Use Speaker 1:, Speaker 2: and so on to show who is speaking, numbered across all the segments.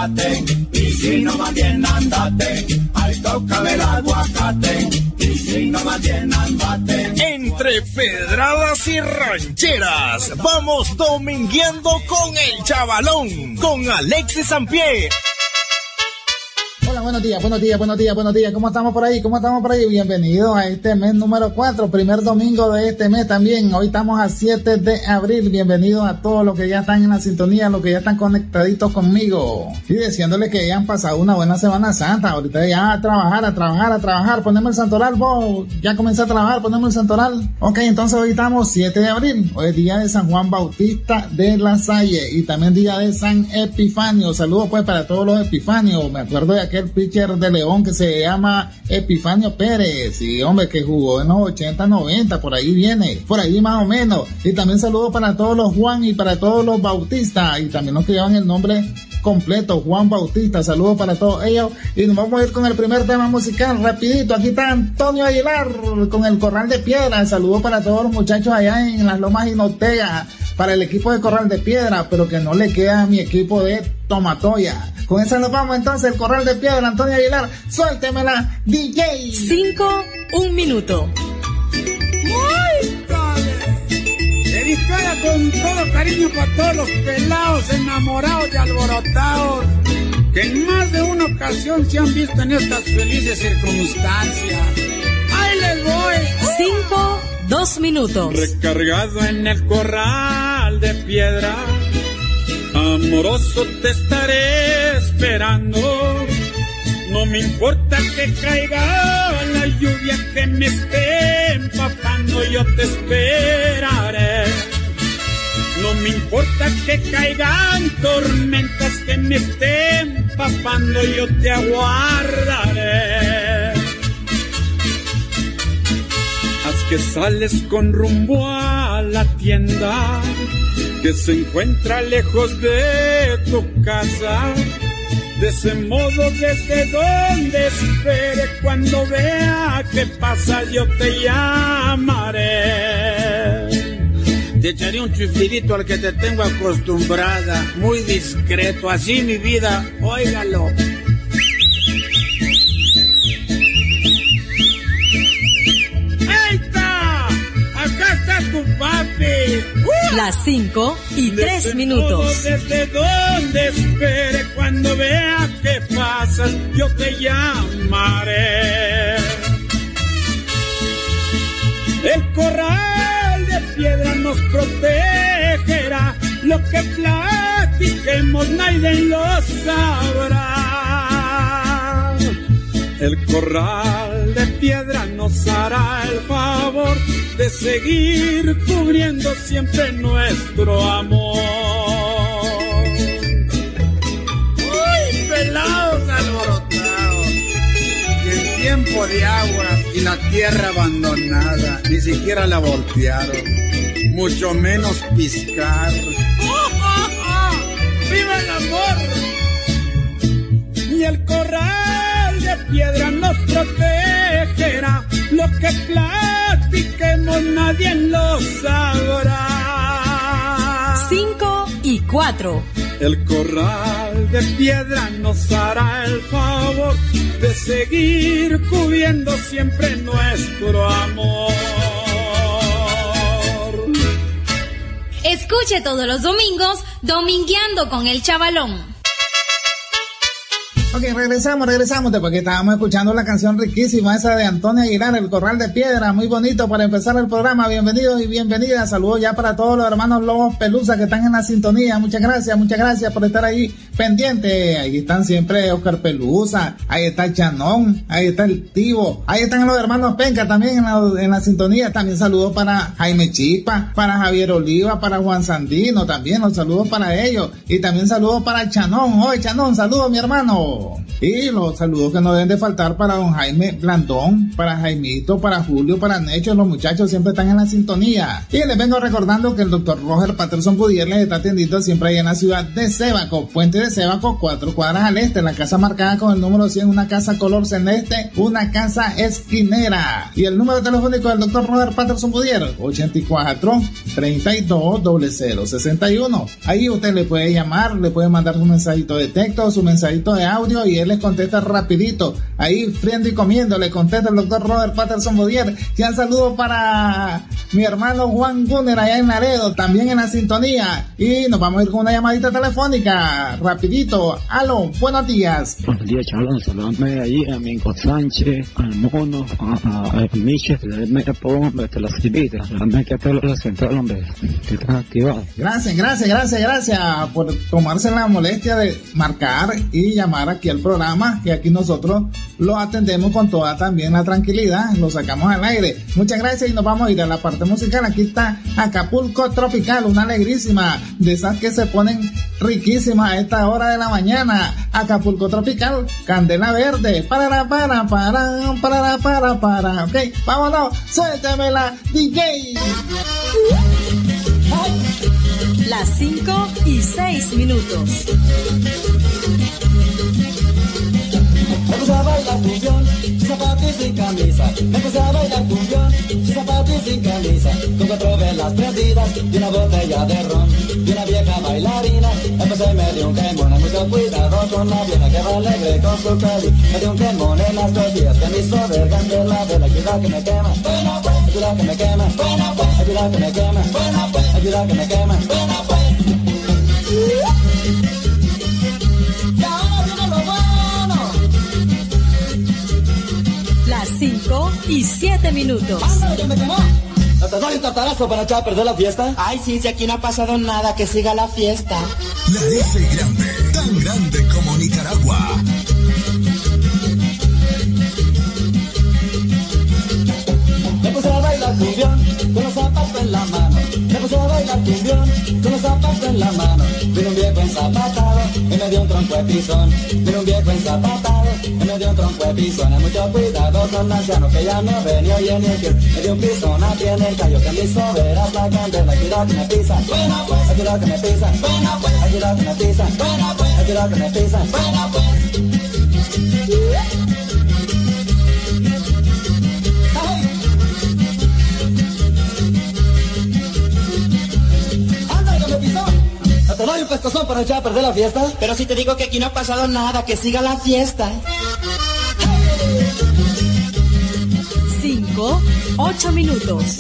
Speaker 1: chocolate, y si no más bien andate, ay, tócame el aguacate, y si no más bien andate.
Speaker 2: Entre pedradas y rancheras, vamos domingueando con el Chavalón, con Alexis Sampié.
Speaker 3: Hola, buenos días. ¿Cómo estamos por ahí? Bienvenidos a este mes número 4, primer domingo de este mes también. Hoy estamos a 7 de abril. Bienvenidos a todos los que ya están en la sintonía, los que ya están conectaditos conmigo. Y diciéndoles que ya han pasado una buena Semana Santa. Ahorita ya a trabajar. Ponemos el santoral, vos. Ya comencé a trabajar, ponemos el santoral. Ok, entonces hoy estamos 7 de abril. Hoy es día de San Juan Bautista de la Salle y también día de San Epifanio. Saludos pues para todos los Epifanios. Me acuerdo de aquel pitcher de León que se llama Epifanio Pérez, y hombre, que jugó en los 80, 90, por ahí viene, por ahí más o menos. Y también saludos para todos los Juan y para todos los Bautistas, y también los que llevan el nombre completo, Juan Bautista. Saludos para todos ellos, y nos vamos a ir con el primer tema musical, rapidito. Aquí está Antonio Aguilar con el Corral de Piedra. Saludos para todos los muchachos allá en las Lomas Jinotega, para el equipo de Corral de Piedra, pero que no le queda a mi equipo de Tomatoya. Con esa nos vamos entonces, el Corral de Piedra, Antonio Aguilar. Suéltemela, DJ.
Speaker 4: 1 minuto.
Speaker 5: ¡Ay, dale! Dedicada con todo cariño para todos los pelados, enamorados y alborotados, que en más de una ocasión se han visto en estas felices circunstancias. ¡Ahí les voy!
Speaker 4: 2 minutos.
Speaker 5: Recargado en el corral de piedra, amoroso te estaré esperando. No me importa que caiga la lluvia, que me esté empapando, yo te esperaré. No me importa que caigan tormentas, que me estén empapando, yo te aguardaré. Que sales con rumbo a la tienda que se encuentra lejos de tu casa. De ese modo, desde donde espere, cuando vea que pasa, yo te llamaré. Te echaré un chiflidito al que te tengo acostumbrada, muy discreto, así mi vida, óigalo. Tu papi.
Speaker 4: Las 5:03 minutos.
Speaker 5: Desde donde espere, cuando vea que pasas, yo te llamaré. El corral de piedra nos protegerá, lo que platiquemos nadie lo sabrá. El corral de piedra nos hará el favor de seguir cubriendo siempre nuestro amor. ¡Uy, pelados alborotados! En tiempo de agua y la tierra abandonada, ni siquiera la voltearon, mucho menos piscar. ¡Viva el amor! Y el corral de piedra nos protegerá, lo que platiquemos nadie lo sabrá.
Speaker 4: 5:04.
Speaker 5: El corral de piedra nos hará el favor de seguir cubriendo siempre nuestro amor.
Speaker 6: Escuche todos los domingos Domingueando con el Chavalón.
Speaker 3: Ok, regresamos después que estábamos escuchando la canción riquísima esa de Antonio Aguilar, El Corral de Piedra, muy bonito para empezar el programa. Bienvenidos y bienvenidas, saludos ya para todos los hermanos Lobos Pelusa que están en la sintonía. Muchas gracias por estar ahí pendiente. Ahí están siempre Oscar Pelusa, ahí está el Chanón, ahí está el Tivo, ahí están los hermanos Penca también en la sintonía. También saludos para Jaime Chipa, para Javier Oliva, para Juan Sandino, también los saludos para ellos. Y también saludos para Chanón. Oye, Chanón, saludos mi hermano. Ricardo. Y los saludos que no deben de faltar para don Jaime Blandón, para Jaimito, para Julio, para Necho. Los muchachos siempre están en la sintonía. Y les vengo recordando que el doctor Roger Patterson Pudier les está atendiendo siempre ahí en la ciudad de Sébaco, Puente de Sébaco, 4 cuadras al este, la casa marcada con el número 100, una casa color celeste, una casa esquinera. Y el número telefónico del doctor Roger Patterson Pudier, 84-3200-61. Ahí usted le puede llamar, le puede mandar su mensajito de texto, su mensajito de audio y él les contesta rapidito. Ahí friendo y comiendo le contesta el doctor Roger Patterson Pudier. Y un saludo para mi hermano Juan Gunner allá en Laredo, también en la sintonía. Y nos vamos a ir con una llamadita telefónica, rapidito. Aló, buenos días.
Speaker 7: Buenos días, Chalón, saludame ahí a Mingo Sánchez, al Mono, a Miches, me pongo desde la civita, saludame que a la central, hombre, que están activados.
Speaker 3: Gracias por tomarse la molestia de marcar y llamar aquí al programa, que aquí nosotros lo atendemos con toda también la tranquilidad, lo sacamos al aire. Muchas gracias y nos vamos a ir a la parte musical. Aquí está Acapulco Tropical, una alegrísima, de esas que se ponen riquísimas a esta hora de la mañana. Acapulco Tropical, Candela Verde, para, ok, vámonos, suéltamela, DJ.
Speaker 4: Las 5:06.
Speaker 8: Me puse a bailar cumbión, sin zapatos y sin camisa. Me puse a bailar cumbión, sin zapatos y sin camisa. Con 4 velas prendidas y una botella de ron. Y una vieja bailarina, empecé y me dio un quemón. Mucho cuidado con la vieja que va alegre con su cari. Me dio un quemón en las rodillas que me hizo ver candela de la ayuda que me quema. Bueno, pues, ayuda que me quema. Bueno, pues, ayuda que me quema. Bueno, pues, ayuda que me quema. Bueno, pues.
Speaker 4: Las 5:07.
Speaker 8: ¡Ándale, que me quemó! ¿No te doy un tartarazo para echar a perder la fiesta?
Speaker 9: Ay, sí, si aquí no ha pasado nada, que siga la fiesta.
Speaker 2: La S grande, tan grande como Nicaragua.
Speaker 8: Me puse a bailar cumbión con los zapatos en la mano. Me puse a bailar cumbión con los zapatos en la mano. Vino un viejo enzapatado y me dio un tronco de pisón. Vino un viejo enzapatado y me dio un tronco de pisón. Hay mucho cuidado con ancianos que ya no ven ni oyen ni quieren. Me dio un pisón aquí en el callo que me hizo ver a la candela. Ayuda que me pisa, bueno pues, ayuda que me pisa, bueno pues, ayuda que me pisa, bueno pues, ayuda que me pisa, bueno pues. ¿Te doy un pescozón para echar a perder la fiesta?
Speaker 9: Pero si te digo que aquí no ha pasado nada, que siga la fiesta.
Speaker 4: 5:08.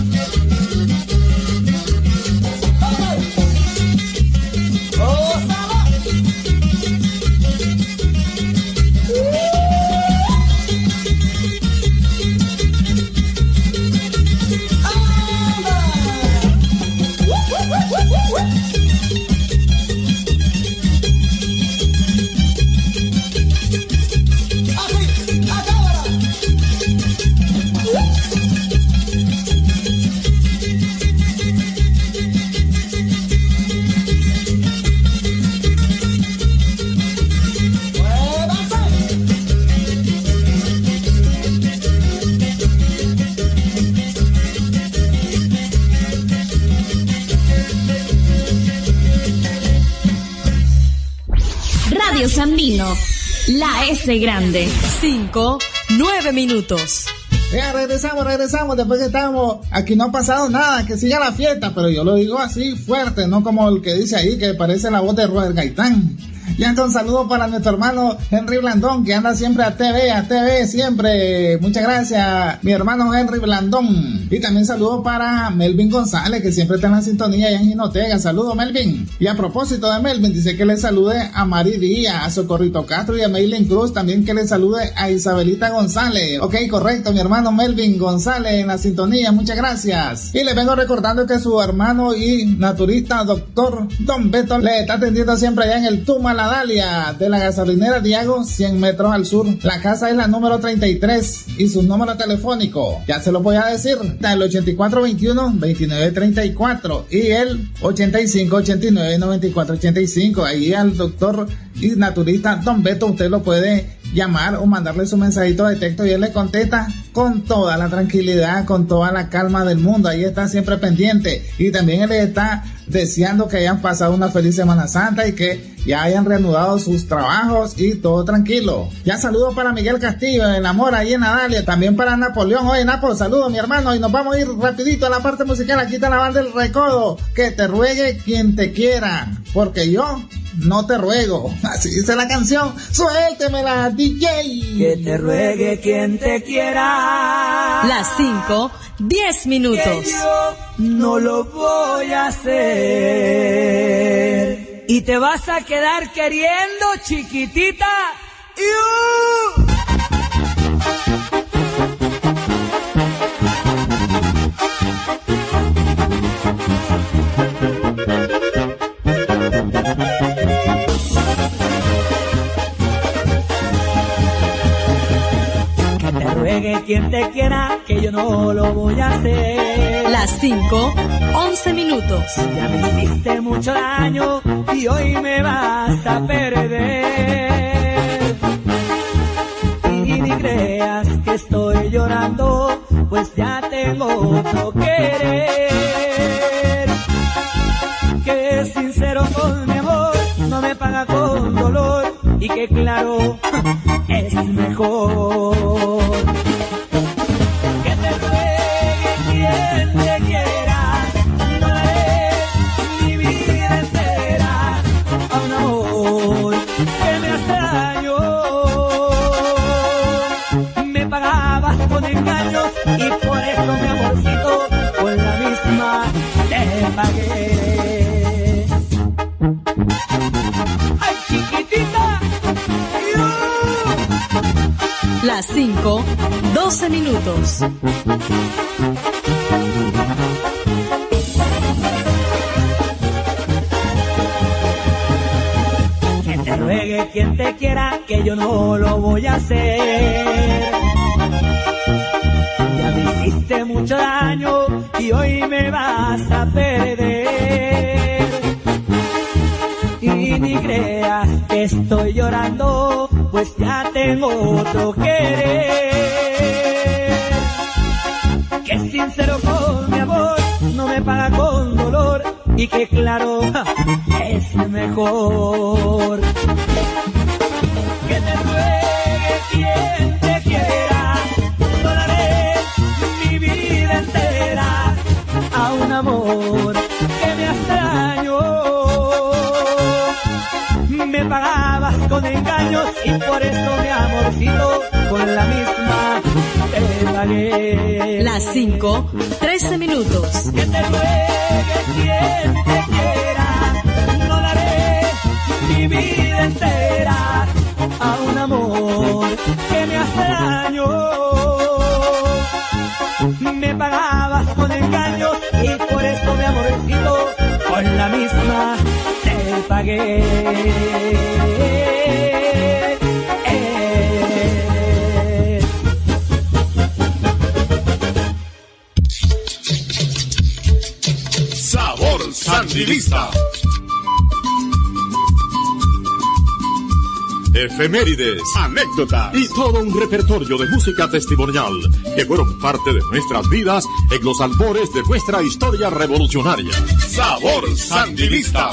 Speaker 10: Sandino, la S grande.
Speaker 4: 5:09.
Speaker 3: Regresamos, después que estamos, aquí no ha pasado nada, que siga la fiesta, pero yo lo digo así fuerte, no como el que dice ahí, que parece la voz de Robert Gaitán. Y hasta un saludo para nuestro hermano Henry Blandón, que anda siempre a TV siempre. Muchas gracias, mi hermano Henry Blandón. Y también saludo para Melvin González, que siempre está en la sintonía allá en Jinotega. Saludo, Melvin. Y a propósito de Melvin, dice que le salude a Mari Díaz, a Socorrito Castro y a Maylin Cruz. También que le salude a Isabelita González. Ok, correcto, mi hermano Melvin González en la sintonía. Muchas gracias. Y le vengo recordando que su hermano y naturista, doctor Don Beto, le está atendiendo siempre allá en el Tumaladán, Adalia, de la gasolinera Diago, 100 metros al sur. La casa es la número 33 y su número telefónico, ya se lo voy a decir, el 8421-2934 y el 8589-9485. Ahí al doctor y naturista Don Beto usted lo puede llamar o mandarle su mensajito de texto y él le contesta con toda la tranquilidad, con toda la calma del mundo. Ahí está siempre pendiente y también él está deseando que hayan pasado una feliz Semana Santa y que ya hayan reanudado sus trabajos y todo tranquilo. Ya saludos para Miguel Castillo, el amor ahí en Adalia, también para Napoleón. Oye, Napo, saludos mi hermano y nos vamos a ir rapidito a la parte musical. Aquí está la banda del Recodo, que te ruegue quien te quiera, porque yo no te ruego. Así dice la canción. Suéltemela, DJ.
Speaker 11: Que te ruegue quien te quiera.
Speaker 4: Las 5, 10 minutos.
Speaker 11: Que yo no lo voy a hacer. Y te vas a quedar queriendo, chiquitita. Ruegue quien te quiera, que yo no lo voy a hacer.
Speaker 4: Las 5, 11 minutos.
Speaker 11: Ya me hiciste mucho daño y hoy me vas a perder. Y ni creas que estoy llorando, pues ya tengo otro querer. Que es sincero con mi amor, no me paga con dolor y que claro, es mejor. Y por eso mi amorcito con la misma te pagué. Ay, chiquitita.
Speaker 4: Las 5, 12 minutos.
Speaker 11: Que te ruegue quien te quiera, que yo no lo voy a hacer. Hiciste mucho daño y hoy me vas a perder. Y ni creas que estoy llorando, pues ya tengo otro querer. Que es sincero con mi amor, no me paga con dolor y que claro, es mejor. Que te ruegue quien te quiera, no daré mi vida entera a un amor que me hace daño. Me pagabas con engaños y por eso mi amorcito con la misma te pagué.
Speaker 4: Las 5, 13 minutos.
Speaker 11: Que te ruegue quien te quiera, no daré mi vida entera a un amor que me hace daño. Me pagabas con engaños y por eso mi amorcito con la misma te pagué.
Speaker 12: Sabor Sandinista. Efemérides, anécdotas y todo un repertorio de música testimonial que fueron parte de nuestras vidas en los albores de nuestra historia revolucionaria. Sabor Sandinista.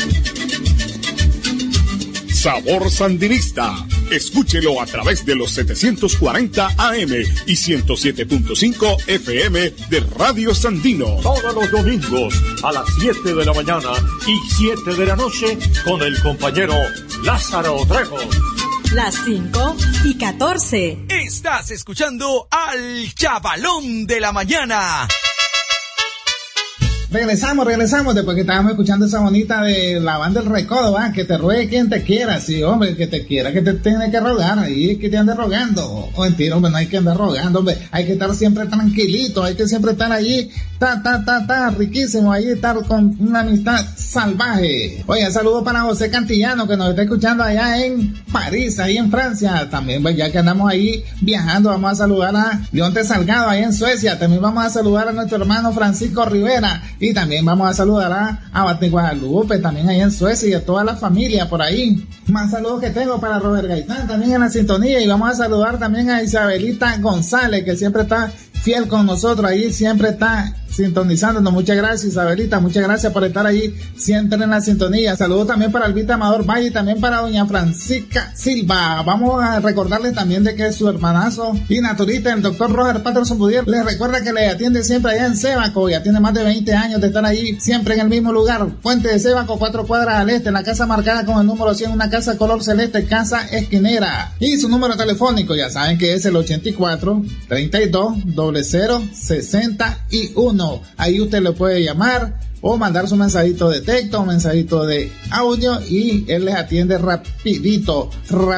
Speaker 12: Sabor Sandinista. Escúchelo a través de los 740 AM y 107.5 FM de Radio Sandino. Todos los domingos a las 7 de la mañana y 7 de la noche con el compañero Lázaro Trejo.
Speaker 4: Las 5 y 14.
Speaker 2: Estás escuchando al Chavalón de la Mañana.
Speaker 3: Regresamos después que estábamos escuchando esa bonita de la banda del Recodo, ¿va? Que te ruegue quien te quiera, sí, hombre, que te quiera, que te tiene que rogar, ahí que te ande rogando. Oh, mentira, hombre, no hay que andar rogando, hombre, hay que estar siempre tranquilito, hay que siempre estar allí, riquísimo, ahí estar con una amistad salvaje. Oye, saludo para José Cantillano, que nos está escuchando allá en París, ahí en Francia. También, pues, ya que andamos ahí viajando, vamos a saludar a Leonte Salgado, ahí en Suecia. También vamos a saludar a nuestro hermano Francisco Rivera, y también vamos a saludar a Bate Guadalupe, también ahí en Suecia, y a toda la familia por ahí. Más saludos que tengo para Robert Gaitán, también en la sintonía, y vamos a saludar también a Isabelita González, que siempre está fiel con nosotros, ahí siempre está sintonizándonos. Muchas gracias, Isabelita, muchas gracias por estar ahí siempre en la sintonía. Saludos también para Albita Amador Valle y también para doña Francisca Silva. Vamos a recordarles también de que su hermanazo y naturista, el doctor Roger Patterson Budier, les recuerda que le atiende siempre allá en Sébaco. Ya tiene más de 20 años de estar ahí siempre en el mismo lugar, Puente de Sébaco, 4 cuadras al este, en la casa marcada con el número 100, una casa color celeste, casa esquinera. Y su número telefónico, ya saben que es el 84 32 00 61. Ahí usted le puede llamar o mandar su mensajito de texto, un mensajito de audio, y él les atiende rapidito.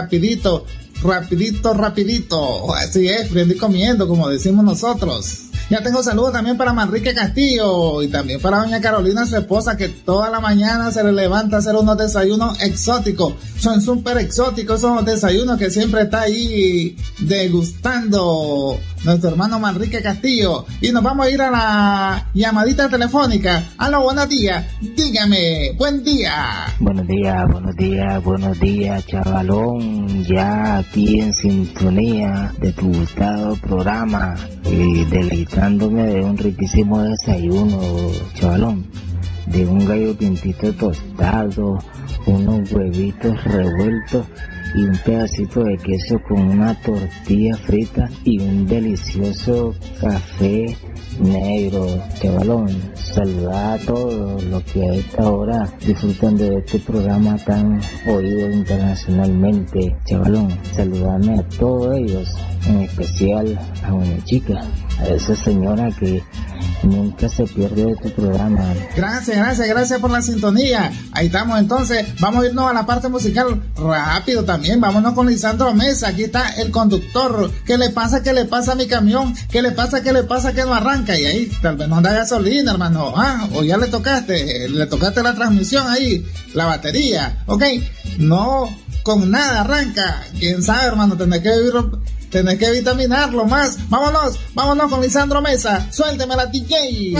Speaker 3: Así es, prendí comiendo, como decimos nosotros. Ya tengo saludos también para Manrique Castillo y también para doña Carolina, su esposa, que toda la mañana se le levanta a hacer unos desayunos exóticos. Son súper exóticos esos desayunos que siempre está ahí degustando nuestro hermano Manrique Castillo. Y nos vamos a ir a la llamadita telefónica. Aló, buenos días. Dígame, buen día.
Speaker 13: Buenos días, chavalón. Ya aquí en sintonía de tu gustado programa y deleitándome de un riquísimo desayuno, chavalón. De un gallo pintito tostado, unos huevitos revueltos y un pedacito de queso con una tortilla frita y un delicioso café negro, chavalón. Saludar a todos los que a esta hora disfrutan de este programa tan oído internacionalmente, chavalón. Saludarme a todos ellos, en especial a una chica, a esa señora que nunca se pierde de tu programa.
Speaker 3: Gracias por la sintonía. Ahí estamos entonces, vamos a irnos a la parte musical rápido también, vámonos con Lisandro Mesa. Aquí está el conductor. ¿Qué le pasa a mi camión? ¿Qué le pasa que no arranca? Y ahí tal vez no anda gasolina, hermano. O ya le tocaste la transmisión ahí, la batería, ok, no, con nada arranca, quién sabe, hermano, tenés que vitaminarlo más. Vámonos con Lisandro Mesa, suélteme la DJ.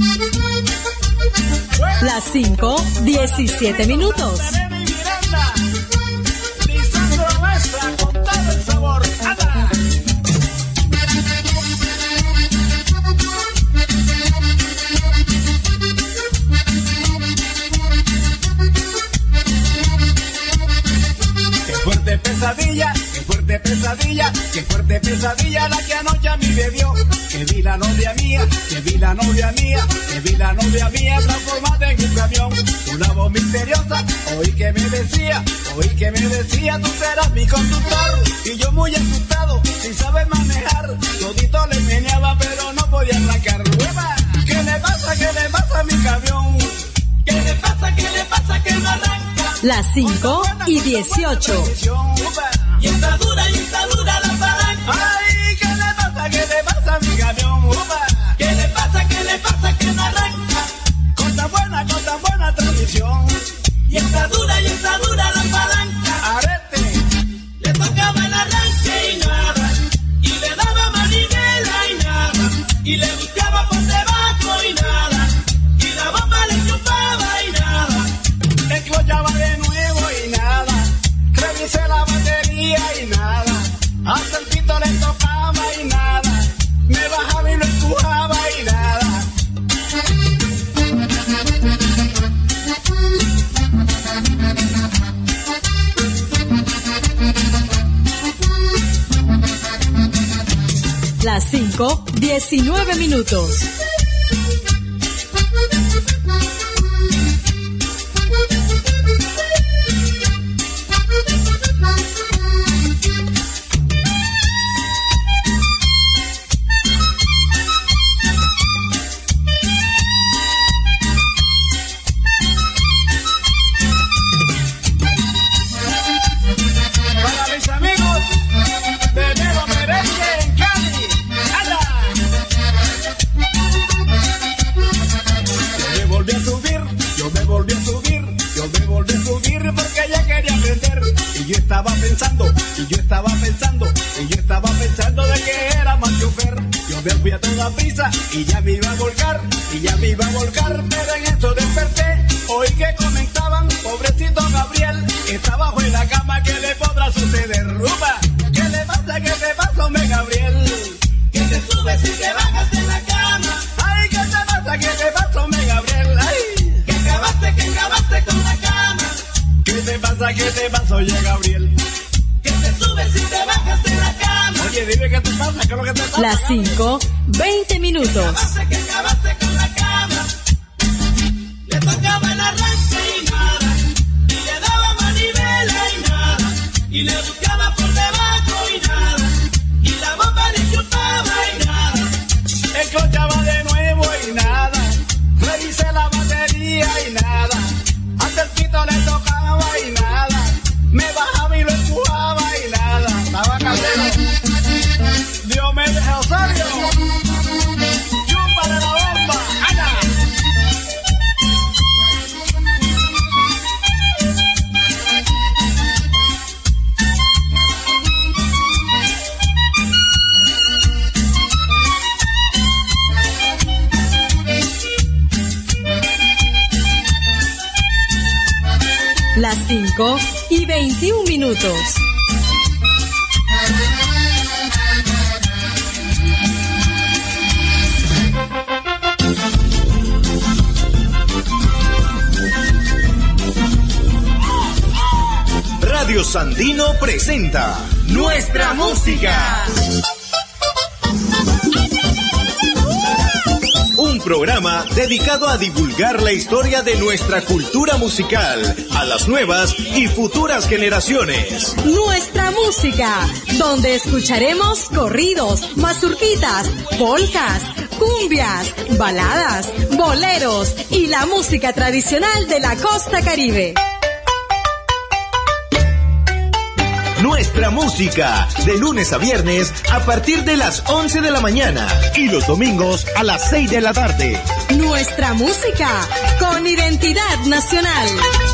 Speaker 4: Las 5:17 minutos.
Speaker 1: Lisandro Mesa con todo el sabor. ¡Anda! Qué fuerte pesadilla la que anoche a mí me dio. Que vi la novia mía transformada en un camión. Una voz misteriosa, oí que me decía, tú serás mi conductor. Y yo muy asustado, sin saber manejar, todito le meneaba pero no podía arrancar. ¿Qué le pasa a mi camión? ¿Qué le pasa que no arranca?
Speaker 4: Las 5:18.
Speaker 1: Y está dura la palanca. Ay, ¿qué le pasa a mi camión? ¿Qué le pasa que no arranca? Con tan buena transmisión. Y está dura la palanca. Arete, le tocaba el arranque y nada. Y le daba manivela y nada. Y le buscaba por debajo y nada. Y la bomba le chupaba y nada. Le clochaba de nuevo y nada. Revisé la batería y nada. Hasta el pito le tocaba y nada. Me bajaba y lo empujaba y nada.
Speaker 4: Las 5:19 minutos.
Speaker 1: y yo estaba pensando de que era Manchofer. Yo me fui a toda prisa y ya me iba a volcar, pero en eso desperté, oí que comentaban, pobrecito Gabriel, está bajo en la cama, ¿qué le podrá suceder? Ruba, ¿qué te pasa, hombre Gabriel? Que te subes y te bajas de la cama. Ay, ¿qué te pasa, hombre Gabriel? Ay, que acabaste con la cama. ¿Qué te pasa, oye Gabriel? Que te subes y te bajas de la cama. Oye, dime qué te pasa, ¿qué es lo que te pasa?
Speaker 4: Las 5:20 minutos.
Speaker 1: Que acabaste con la cama. Le tocaba el arranque y nada, y le daba manivela y nada, y le buscaba por debajo y nada, y la bomba le chupaba y nada, escuchaba de nuevo y nada, revisé la batería y nada, hasta el pito le tocaba y nada, me bajaba y lo empujaba y nada, estaba casero. Dios me deje, Osorio, chúpale la bomba, ¡ana!
Speaker 4: Las 5:21 minutos.
Speaker 2: Radio Sandino presenta Nuestra Música. Un programa dedicado a divulgar la historia de nuestra cultura musical a las nuevas y futuras generaciones.
Speaker 4: Nuestra Música, donde escucharemos corridos, mazurquitas, polcas, cumbias, baladas, boleros y la música tradicional de la costa caribe.
Speaker 2: Nuestra Música, de lunes a viernes a partir de las 11 de la mañana y los domingos a las 6 de la tarde.
Speaker 4: Nuestra Música, con identidad nacional.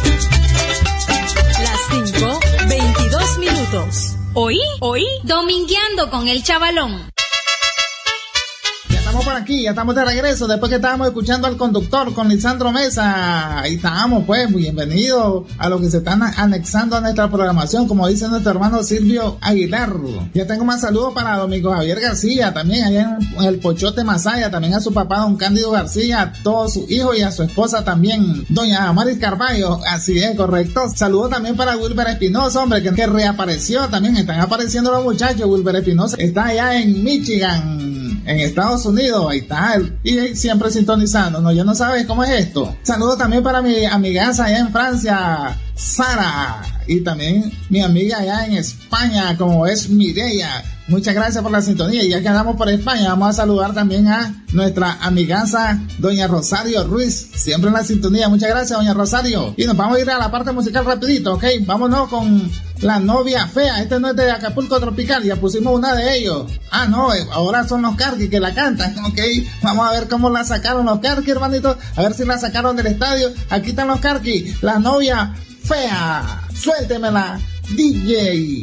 Speaker 4: Las 5:22 minutos. ¿Oí?
Speaker 6: Domingueando con el chavalón.
Speaker 3: Estamos por aquí, ya estamos de regreso, después que estábamos escuchando al conductor con Lisandro Mesa. Ahí estamos, pues, bienvenidos a los que se están anexando a nuestra programación, como dice nuestro hermano Silvio Aguilar. Ya tengo más saludos para Domingo Javier García, también allá en el Pochote Masaya, también a su papá Don Cándido García, a todos sus hijos y a su esposa también, Doña Maris Carballo, así es, correcto. Saludos también para Wilber Espinosa, hombre, que reapareció, también están apareciendo los muchachos. Wilber Espinosa está allá en Michigan, en Estados Unidos, ahí está, y siempre sintonizando, ¿no? Ya no sabes cómo es esto. Saludos también para mi amigaza allá en Francia, Sara, y también mi amiga allá en España, como es Mireia. Muchas gracias por la sintonía, y ya que andamos por España, vamos a saludar también a nuestra amigaza Doña Rosario Ruiz, siempre en la sintonía. Muchas gracias, Doña Rosario. Y nos vamos a ir a la parte musical rapidito, ¿ok? Vámonos con La Novia Fea. Este no es de Acapulco Tropical, ya pusimos una de ellos. Ah, no, ahora son los Carqui que la cantan, ¿ok? Vamos a ver cómo la sacaron los Carqui, hermanitos, a ver si la sacaron del estadio. Aquí están los Carqui, La Novia Fea. Suéltemela, DJ.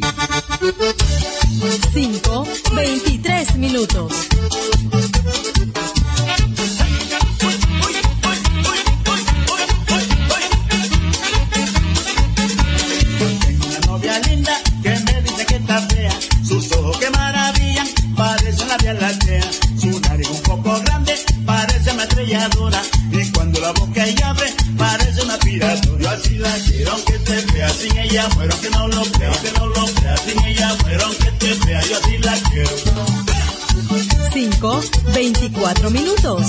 Speaker 4: 5:23 minutos.
Speaker 1: Tengo una novia linda que me dice que está fea, sus ojos que maravillan, parecen la Vía Láctea, su nariz un poco grande, parece una estrelladora, y cuando la boca ella abre, parece una piradora. Yo así la quiero aunque esté fea, sin ella muero, que no lo crea, sin ella muero, aunque esté fea, yo así la quiero.
Speaker 4: 5:24 minutos.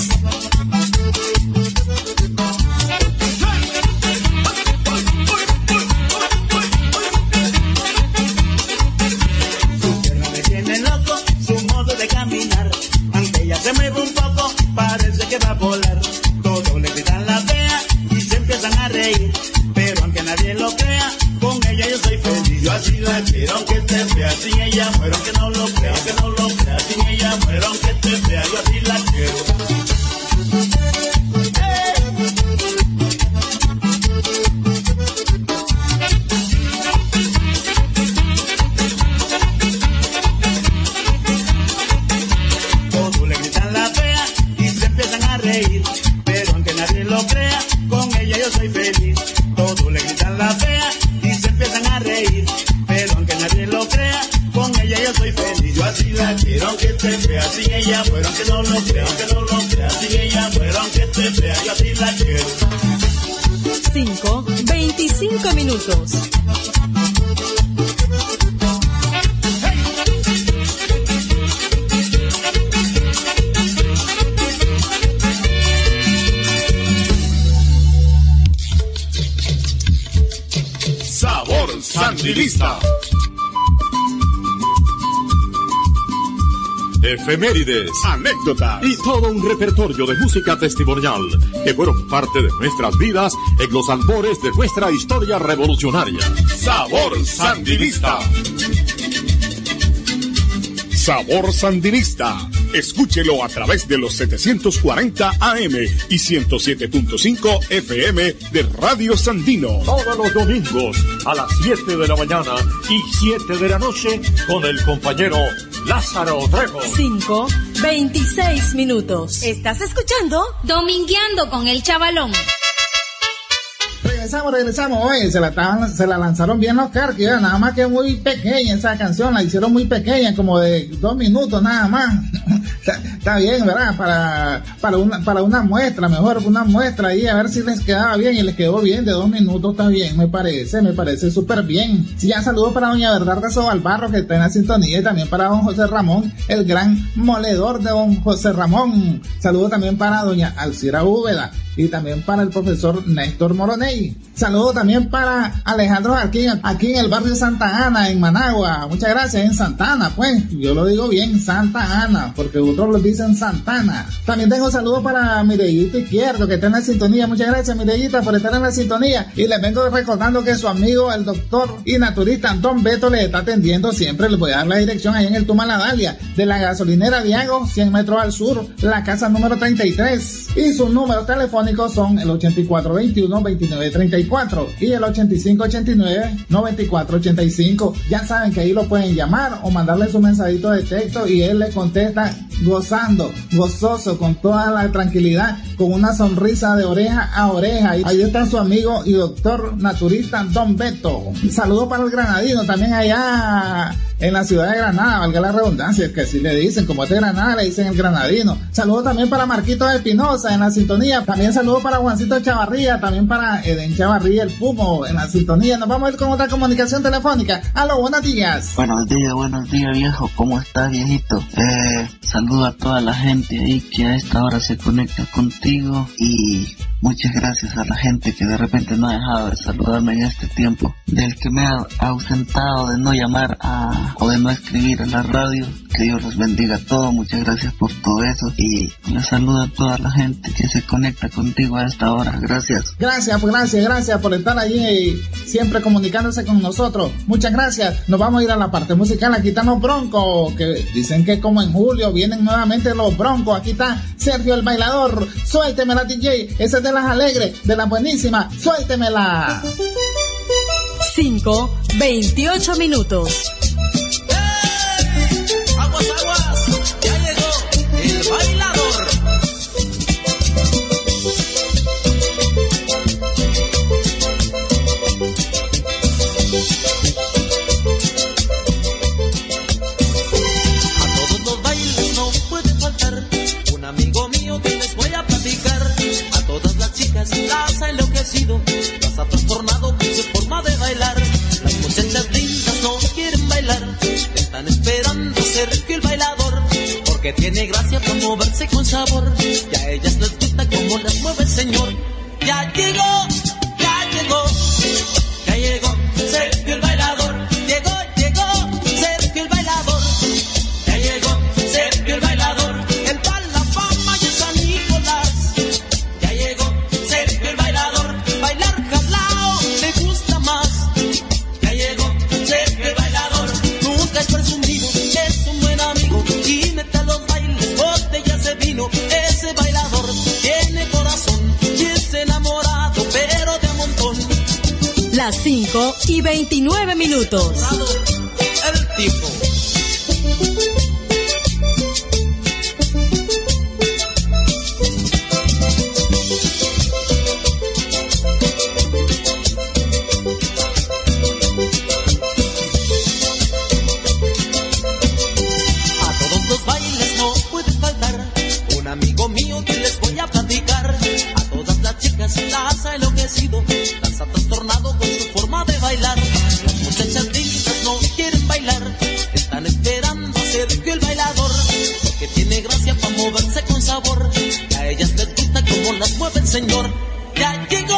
Speaker 1: Su pierna me tiene loco, su modo de caminar, aunque ella se mueve un poco, parece que va a volar. Todos le gritan la fea y se empiezan a reír, pero aunque nadie lo crea, con ella yo soy feliz. Yo así la quiero aunque esté fea, sin ella muero, que no lo crea, sin ella muero, aunque esté fea, yo así la quiero. quiero aunque te vea, sin ella muero, aunque no lo crea, aunque no lo crea, sin ella muero, aunque te vea, yo así la quiero.
Speaker 4: 5:25 minutos.
Speaker 12: Sabor Sandinista. Efemérides, anécdotas y todo un repertorio de música testimonial que fueron parte de nuestras vidas en los albores de nuestra historia revolucionaria. Sabor Sandinista. Sabor Sandinista. Escúchelo a través de los 740 AM y 107.5 FM de Radio Sandino. Todos los domingos a las 7 de la mañana y 7 de la noche con el compañero Lázaro Trejo.
Speaker 4: 5:26 minutos. ¿Estás escuchando?
Speaker 6: Domingueando con el Chavalón.
Speaker 3: Regresamos. Oye, se la lanzaron bien los Carquis, nada más que muy pequeña esa canción, la hicieron muy pequeña, como de 2 minutos nada más. Está bien, ¿verdad? Para una muestra, mejor una muestra ahí, a ver si les quedaba bien, y les quedó bien, de 2 minutos está bien, me parece súper bien. Sí, ya saludo para doña Bernarda Sobalbarro, que está en la sintonía, y también para don José Ramón, el gran moledor de don José Ramón. Saludo también para doña Alcira Úbeda, y también para el profesor Néstor Moroney. Saludo también para Alejandro Jarquín, aquí en el barrio Santa Ana, en Managua. Muchas gracias, en Santa Ana, pues. Yo lo digo bien, Santa Ana, porque otros lo dicen Santana. También tengo saludos para Mirellita Izquierdo, que está en la sintonía. Muchas gracias, Mirellita, por estar en la sintonía. Y les vengo recordando que su amigo, el doctor y naturista Don Beto, le está atendiendo siempre. Les voy a dar la dirección ahí en el Tuma La Dalia, de la gasolinera Diago, 100 metros al sur, la casa número 33. Y sus números telefónicos son el 8421-2934 y el 8589-9485. Ya saben que ahí lo pueden llamar o mandarle su mensajito de texto y él le contesta gozando, gozoso, con toda la tranquilidad, con una sonrisa de oreja a oreja. Ahí está su amigo y doctor naturista Don Beto. Saludos para el granadino también allá en la ciudad de Granada, valga la redundancia, que así le dicen, como es de Granada, le dicen el granadino. Saludos también para Marquito Espinosa en la sintonía. También saludos para Juancito Chavarría, también para Eden Chavarría, el Pumo, en la sintonía. Nos vamos a ir con otra comunicación telefónica. Aló, buenos días.
Speaker 14: Buenos días, viejo. ¿Cómo estás, viejito? Saludo a toda la gente ahí que a esta hora se conecta contigo, y muchas gracias a la gente que de repente no ha dejado de saludarme en este tiempo, del que me ha ausentado de no llamar o de no escribir a la radio. Que Dios los bendiga a todos, muchas gracias por todo eso, y les saludo a toda la gente que se conecta contigo a esta hora. Gracias.
Speaker 3: Gracias por estar allí siempre comunicándose con nosotros. Muchas gracias. Nos vamos a ir a la parte musical. Aquí están los Broncos, que dicen que como en julio vienen nuevamente los Broncos. Aquí está Sergio el Bailador. Suéltemela, DJ. Esa es de las alegres, de las buenísimas. Suéltemela.
Speaker 4: 5:28 minutos.
Speaker 1: Aguas, ya llegó el bailador. A todos los bailes no puede faltar un amigo mío que les voy a platicar. A todas las chicas las ha enloquecido, las ha trastornado con su forma de bailar. Las muchachas lindas no quieren bailar, están esperando ser el bailador, porque tiene gracia para moverse con sabor, y a ellas les gusta como las mueve el señor. Ya llegó Sergio el bailador, llegó Sergio el bailador, ya llegó Sergio el bailador, él va a la fama y es San Nicolás. Ya llegó Sergio el bailador, bailar jalao le gusta más. Ya llegó Sergio el bailador, nunca es presumido, es un buen amigo y mete a los bailes botellas de vino. Ese bailador tiene corazón y es enamorado, pero de a montón.
Speaker 4: Las 5:29 minutos.
Speaker 1: El tipo. señor. Ya llegó,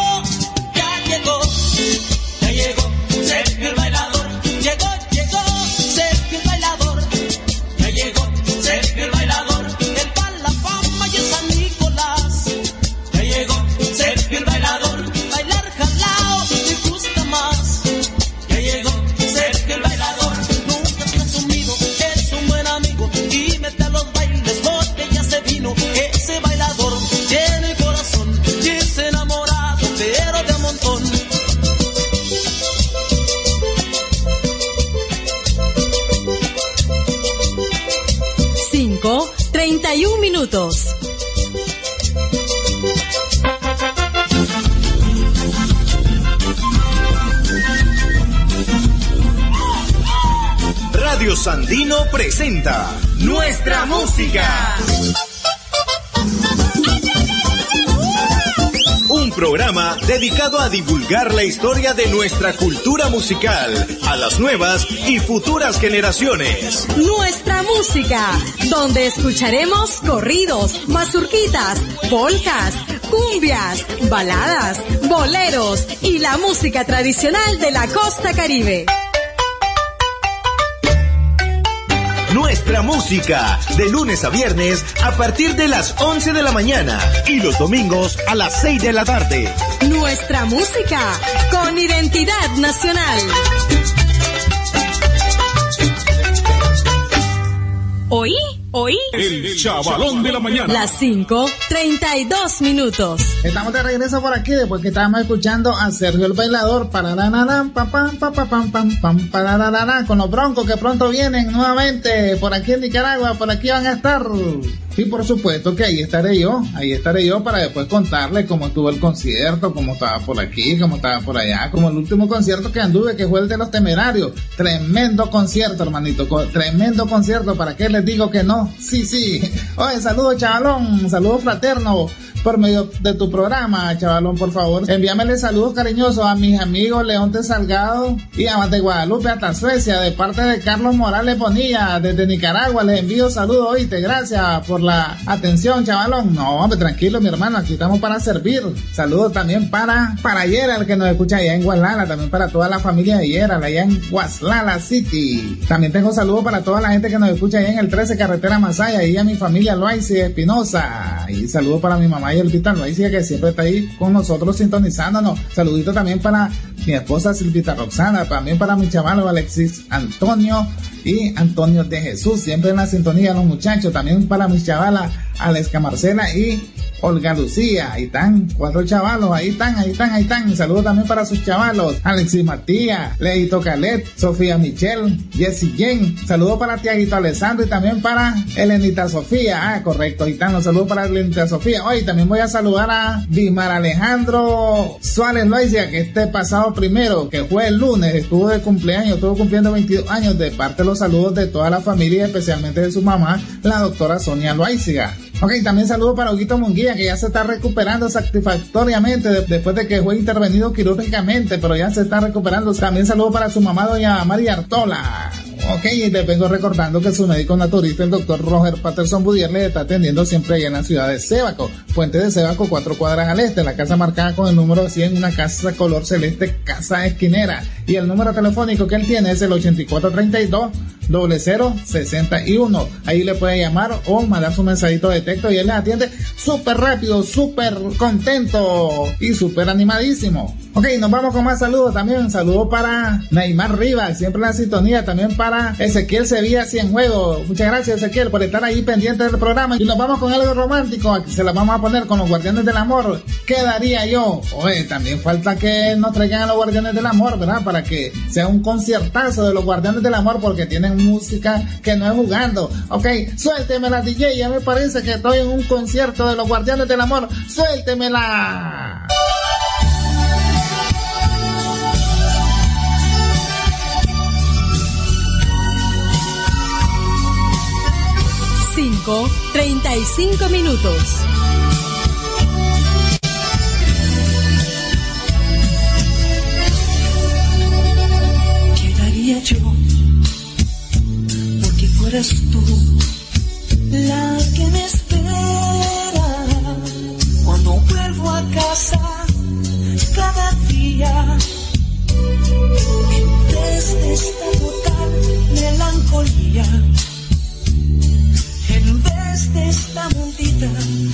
Speaker 1: Sergio el bailador. Llegó, Sergio el bailador. Ya llegó, Sergio el bailador. Él va a la fama y en San Nicolás. Ya llegó, Sergio el bailador. Bailar jalao me gusta más. Ya llegó, Sergio el bailador. Nunca presumido, es un buen amigo. Y mete a los bailes botellas de vino. Ese bailador tiene corazón y es enamorado, pero de a montón.
Speaker 4: 5:31 minutos.
Speaker 2: Radio Sandino presenta Nuestra Música. Un programa dedicado a divulgar la historia de nuestra cultura musical a las nuevas y futuras generaciones.
Speaker 4: Nuestra Música, donde escucharemos corridos, mazurquitas, polcas, cumbias, baladas, boleros y la música tradicional de la costa caribe.
Speaker 2: Nuestra Música, de lunes a viernes a partir de las 11 de la mañana y los domingos a las 6 de la tarde.
Speaker 4: Nuestra Música, con identidad nacional. ¿Oí?
Speaker 12: El chavalón de la mañana.
Speaker 4: Las 5:32 minutos.
Speaker 3: Estamos de regreso por aquí después que estábamos escuchando a Sergio el bailador, parararán, pam, pam, pam, pam, pam, pam, parararán, con los Broncos que pronto vienen nuevamente por aquí en Nicaragua, por aquí van a estar. Y por supuesto que ahí estaré yo para después contarle cómo estuvo el concierto, cómo estaba por aquí, cómo estaba por allá, como el último concierto que anduve, que fue el de Los Temerarios. Tremendo concierto, hermanito, tremendo concierto, ¿para qué les digo que no? Sí. Oye, saludos, chavalón, saludos fraternos por medio de tu programa, chavalón, por favor. Envíamele saludos cariñosos a mis amigos Leonte Salgado y a de Guadalupe hasta Suecia, de parte de Carlos Morales Bonilla, desde Nicaragua. Les envío saludos, oíste, gracias por la atención, chavalón. No, hombre, tranquilo, mi hermano, aquí estamos para servir. Saludos también para Gerald, que nos escucha allá en Guaslala, también para toda la familia de Gerald, allá en Guaslala City. También tengo saludos para toda la gente que nos escucha allá en el 13 Carretera Masaya, y a mi familia Loaizi Espinosa. Y saludos para mi mamá y el Pita Loaizi, que siempre está ahí con nosotros sintonizándonos. Saludito también para mi esposa Silvita Roxana, también para mi chaval Alexis Antonio y Antonio de Jesús, siempre en la sintonía los muchachos. También para mis chavalas Aleska Marcela y Olga Lucía. Ahí están 4 chavalos, ahí están. Saludos también para sus chavalos Alexis Matías, Leito Calet, Sofía Michelle, Jessie Jen. Saludos para Tiaguito Alessandro y también para Elenita Sofía. Correcto, ahí están los saludos para Elenita Sofía. Hoy también voy a saludar a Dimar Alejandro Suárez Loaiza, que este pasado primero, que fue el lunes, estuvo de cumpleaños, estuvo cumpliendo 22 años. De parte de los saludos de toda la familia, especialmente de su mamá, la doctora Sonia Loaiza. Ok, también saludo para Huguito Munguía, que ya se está recuperando satisfactoriamente después de que fue intervenido quirúrgicamente, pero ya se está recuperando. También saludo para su mamá, doña María Artola. Ok, y les vengo recordando que su médico naturista, el doctor Roger Patterson Budier, le está atendiendo siempre allá en la ciudad de Sébaco, Puente de Sébaco, 4 cuadras al este, la casa marcada con el número 100, una casa color celeste, casa esquinera. Y el número telefónico que él tiene es el 8432-0061. Ahí le puede llamar o mandar su mensajito de texto y él le atiende súper rápido, súper contento y súper animadísimo. Ok, nos vamos con más saludos también. Un saludo para Neymar Rivas, siempre en la sintonía. También para Ezequiel Sevilla Cienfuegos. Muchas gracias, Ezequiel, por estar ahí pendiente del programa. Y nos vamos con algo romántico. Aquí se la vamos a poner con los Guardianes del Amor. ¿Qué daría yo? Oye, también falta que nos traigan a los Guardianes del Amor, ¿verdad? Para que sea un conciertazo de los Guardianes del Amor, porque tienen música que no es jugando. Ok, suéltemela, DJ. Ya me parece que estoy en un concierto de los Guardianes del Amor. Suéltemela.
Speaker 4: 5:35 minutos.
Speaker 1: ¿Qué daría yo porque fueras tú la que me espera cuando vuelvo a
Speaker 15: cada día. En vez de esta total melancolía, en vez de esta maldita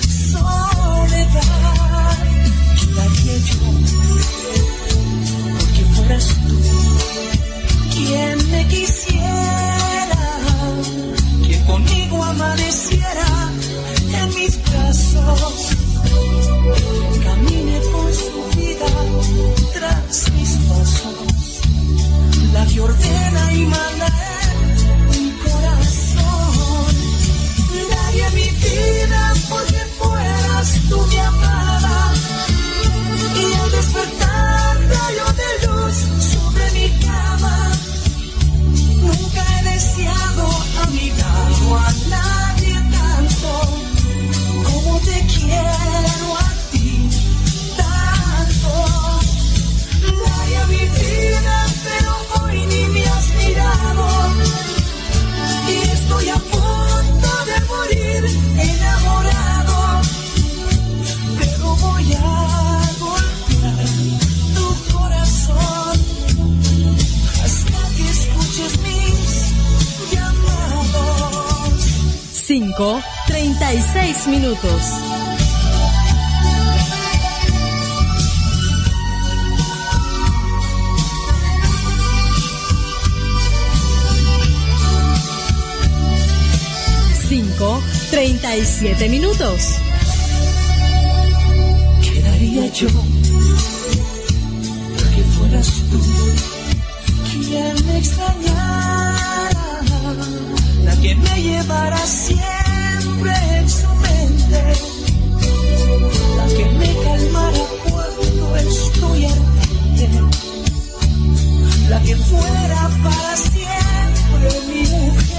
Speaker 15: soledad, daría yo porque fueras tú quien me quisiera, quien conmigo amaneciera en mis brazos, quien camine con su vida tras mis pasos, la que ordena y manda en mi corazón. Daría mi vida porque fueras tú mi amada, y al despertar rayo de luz sobre mi cama. Nunca he deseado a mi lado a nadie tanto como te quiero a ti tanto. Daría mi vida, pero hoy ni me has mirado, y estoy a punto de morir enamorado, pero voy a golpear tu corazón hasta que escuches mis llamados.
Speaker 4: 5:36 minutos. Cinco, 37 minutos.
Speaker 15: ¿Qué daría yo porque fueras tú quien me extrañara, la que me llevara siempre en su mente, la que me calmara cuando estoy ardiente, la que fuera para siempre mi mujer?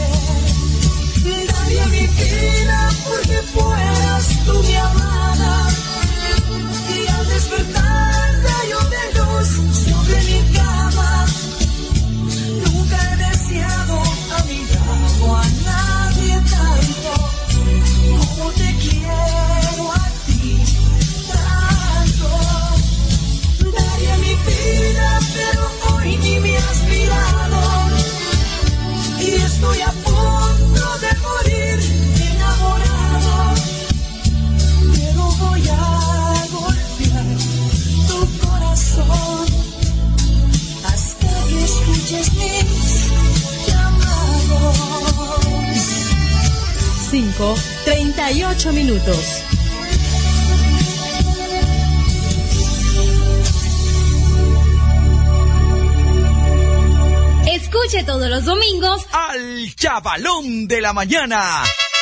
Speaker 15: Daría mi vida porque fueras tú mi amada, y al despertar rayo de luz sobre mi cama. Nunca he deseado a mi lado a nadie tanto como te quiero a ti tanto. Daría mi vida, pero hoy ni me has mirado, y estoy a punto de morir enamorado, pero voy a golpear tu corazón hasta que escuches mis llamados.
Speaker 4: 5:38 minutos.
Speaker 6: Escuche todos los domingos
Speaker 2: al Chavalón de la Mañana.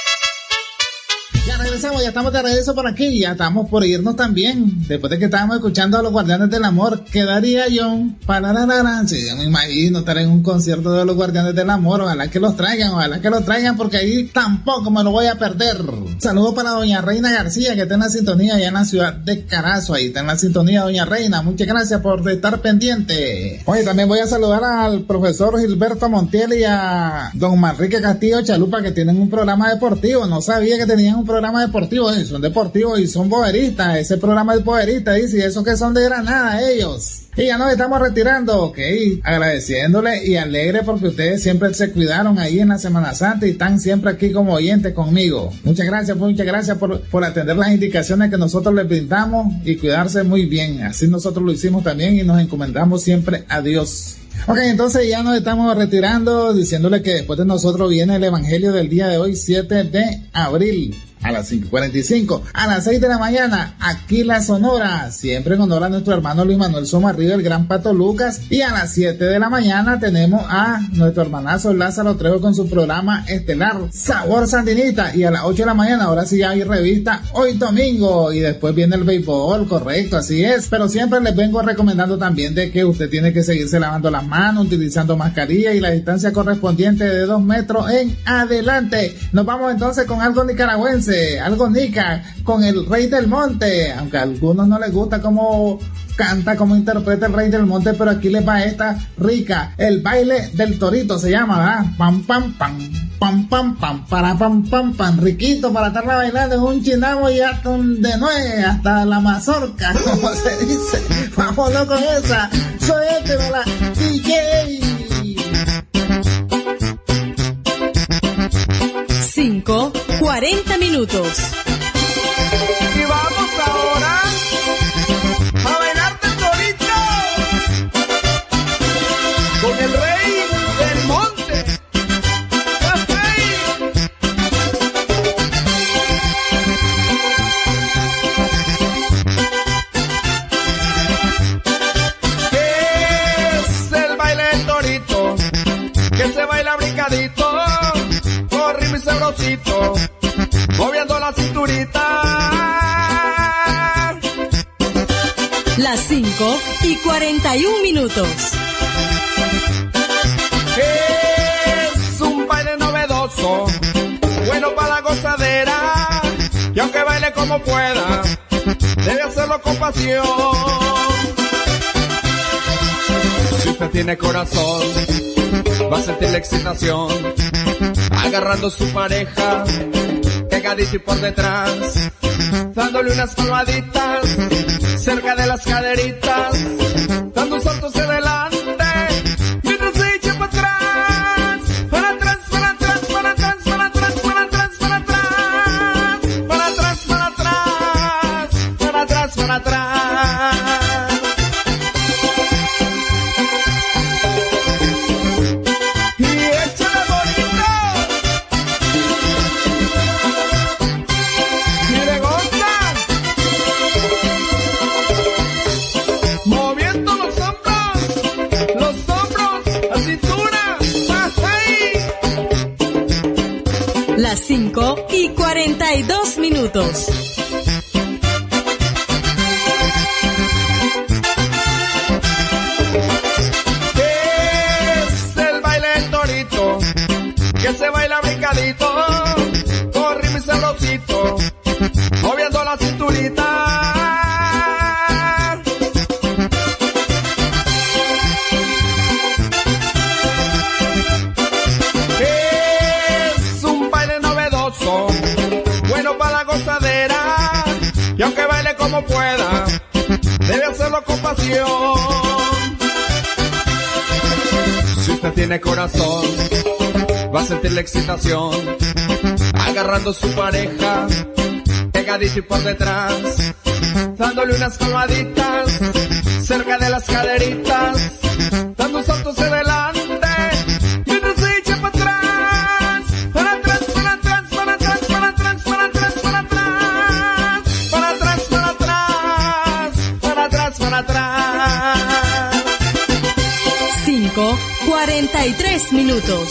Speaker 3: Ya regresamos, ya estamos de regreso por aquí, ya estamos por irnos también. Después de que estábamos escuchando a los Guardianes del Amor, quedaría yo para sí, yo me imagino estar en un concierto de los Guardianes del Amor. Ojalá que los traigan, porque ahí tampoco me lo voy a perder. Saludos para doña Reina García, que está en la sintonía allá en la ciudad de Carazo. Ahí está en la sintonía doña Reina, muchas gracias por estar pendiente. Oye, también voy a saludar al profesor Gilberto Montiel y a don Manrique Castillo Chalupa, que tienen un programa deportivo. No sabía que tenían un programa deportivo, son deportivos y son boberistas. Ese programa es boberista, dice, y esos que son de Granada ellos. Y ya nos estamos retirando, ok, agradeciéndole y alegre porque ustedes siempre se cuidaron ahí en la Semana Santa y están siempre aquí como oyentes conmigo. Muchas gracias por atender las indicaciones que nosotros les brindamos y cuidarse muy bien. Así nosotros lo hicimos también y nos encomendamos siempre a Dios. Ok, entonces ya nos estamos retirando diciéndole que después de nosotros viene el Evangelio del día de hoy, 7 de abril. A las 5:45, a las 6 de la mañana, aquí la Sonora, siempre en honor a nuestro hermano Luis Manuel Somarriba, el gran Pato Lucas, y a las 7 de la mañana tenemos a nuestro hermanazo Lázaro Trejo con su programa estelar Sabor Sandinista, y a las 8 de la mañana, ahora sí ya hay revista Hoy Domingo, y después viene el béisbol, correcto, así es, pero siempre les vengo recomendando también de que usted tiene que seguirse lavando las manos, utilizando mascarilla y la distancia correspondiente de 2 metros en adelante. Nos vamos entonces con algo nicaragüense, algo nica, con el Rey del Monte, aunque a algunos no les gusta cómo canta, cómo interpreta el Rey del Monte, pero aquí les va esta rica, el baile del torito se llama, ¿verdad? Pam, pam, pam. pam, pam, pam, para pam, pam, pam, riquito para estarla bailando en un chinamo y hasta un de nueve, hasta la mazorca, como se dice. Vámonos con esa, soy la DJ.
Speaker 4: 5:40 minutos.
Speaker 1: Y vamos ahora a bailar de torito con el rey del monte. ¿Qué es el baile del torito? Que se baila brincadito, con ritmo y sabrosito, moviendo la cinturita.
Speaker 4: Las 5:41 minutos.
Speaker 1: Es un baile novedoso, bueno para la gozadera, y aunque baile como pueda, debe hacerlo con pasión. Si usted tiene corazón, va a sentir la excitación, agarrando su pareja, pegadito y por detrás, dándole unas palmaditas, cerca de las caderitas, dando un salto hacia adelante, mientras se echa para atrás, para atrás, para atrás, para atrás, para atrás, para atrás, para atrás, para atrás, para atrás, para atrás, para atrás.
Speaker 4: Las 5:42 minutos.
Speaker 1: Es el baile del torito, que se baila brincadito, con ritmo y sabrosito, moviendo la cinturita. Bueno para la gozadera, y aunque baile como pueda, debe hacerlo con pasión. Si usted tiene corazón, va a sentir la excitación, agarrando su pareja, pegadito y por detrás, dándole unas palmaditas, cerca de las caderitas, dando un salto hacia adelante, mientras se echa para atrás, para atrás, para atrás, para atrás, para atrás, para atrás, para atrás, para atrás, para atrás, para atrás, para atrás.
Speaker 4: 5:43 minutos.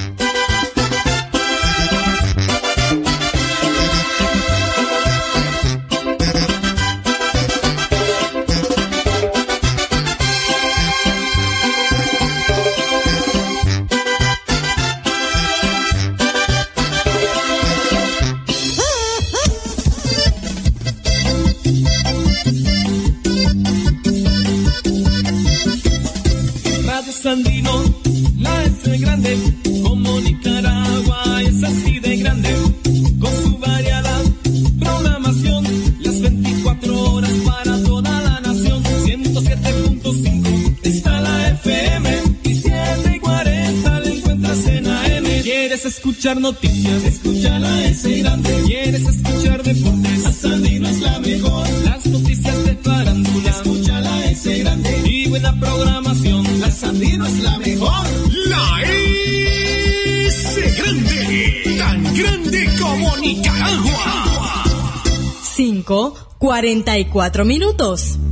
Speaker 16: Sandino, la S grande, como Nicaragua es así de grande, con su variada programación, las 24 horas para toda la nación, 107.5 está la FM, y 7:40 la encuentras en AM. ¿Quieres escuchar noticias? Escucha la S grande. ¿Quieres escuchar deportes? La Sandino es la mejor. Las noticias de farándula, escucha la S grande. Y buena programación, la Sandino es la mejor.
Speaker 2: La S grande, tan grande como Nicaragua.
Speaker 4: 5:44 minutos.